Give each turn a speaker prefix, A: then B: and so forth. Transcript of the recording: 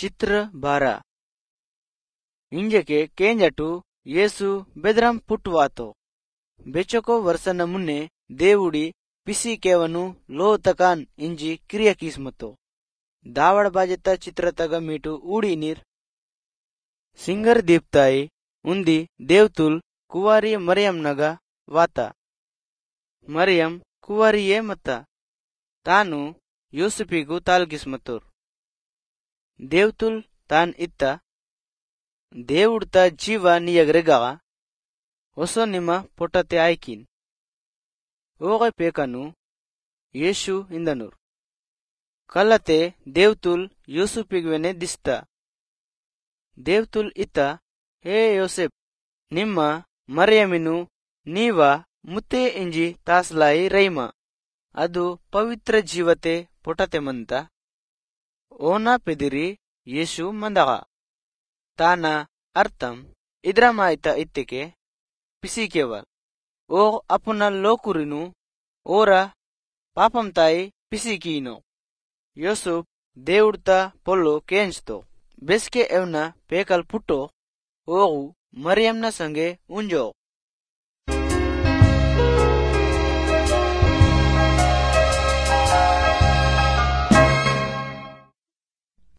A: चित्र 12 ಇಂಜಕ್ಕೆ ಕೇಂಜಟು ಯೇಸು ಬೆದರಂ ಪುಟ್ಟುವಾತೋ ಬೆಚ್ಚಕೋ ವರ್ಷನ ಮುನ್ನೆ దేవుడి పిసికేవను లో తకాన్ ఇంజి క్రియ కీస్మతో దావడ బాజెత్త చిత్రతగ మీటు ఊడి నీర్ సింగర్ దీప్తాయి ఉంది దేవ్తుల్ కువారి మరియం నಗ ವಾತ మరియం ಕುವಾರಿಯೇ ಮತ್ತ ತಾನು ಯೂಸುಫಿಗೂ ತಾಲ್ಕಿಸ್ಮತ್ತೋರ್ ದೇವ್ತುಲ್ ತಾನ್ ಇತ್ತ దేవుಡ್ತ ಜೀವ ನಿಯಗ್ರೆಗವ ಹೊಸ ನಿಮ್ಮ ಪೊಟ್ಟತೆ ಆಯ್ಕಿನ್ ಓಗೈ ಪೇಕನು ಯೇಷು ಇಂದನೂರ್ ಕಲ್ಲತೆ ದೇವ್ತುಲ್ ಯೂಸುಫಿಗ್ವೆನೆ ದಿಸ್ತ ದೇವ್ತುಲ್ ಇತ್ತ ಹೇ ಯೋಸೆಫ್ ನಿಮ್ಮ ಮರ್ಯಮಿನು ನೀವ ಮುತ್ತೆ ಇಂಜಿ ತಾಸ್ಲಾಯಿ ರೈಮ ಅದು ಪವಿತ್ರ ಜೀವತೆ ಪೊಟತೆ ಮಂತ ಓನಾ ಪೆದಿರಿ ಯೇಷು ಮಂದಗ ತಾನ ಅರ್ಥಂ ಇದ್ರಮಾಯ್ತ ಇತ್ತಿಕೆ ಪಿಸಿಕೆವಲ್ ಓ ಅಪುನ ಲೋಕುರಿನು ಓರ ಪಾಪಂ ತಾಯಿ ಪಿಸಿಕೀನೋ ಯೋಸುಫ್ దేవుಡ್ತ ಪೊಲ್ಲು ಕೇಂಚ್ತೋ ಬೆಸ್ಕೆ ಎವ್ನ ಪೇಕಲ್ ಪುಟ್ಟೋ ಓಗು ಮರಿಯಂನ ಸಂಗೆ ಉಂಜೋ